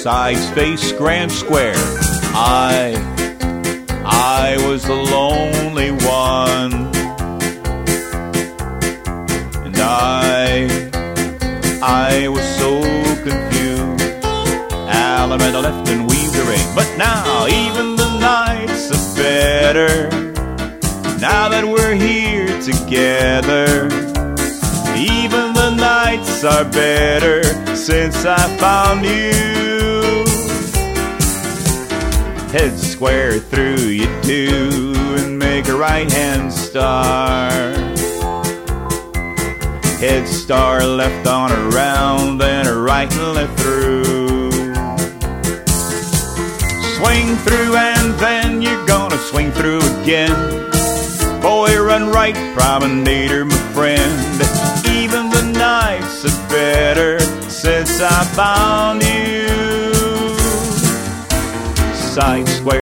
sides face grand square. I was the lonely one, and I was so confused. Alameda left and weaved the ring, but now even the nights are better. Now that we're here together, even the nights are better since I found you. Head square through you do, and make a right-hand star. Head star left on a round, and a right and left through. Swing through and then you're gonna swing through again. Boy, run right, promenader, my friend. Even the nights are better since I found you. Side square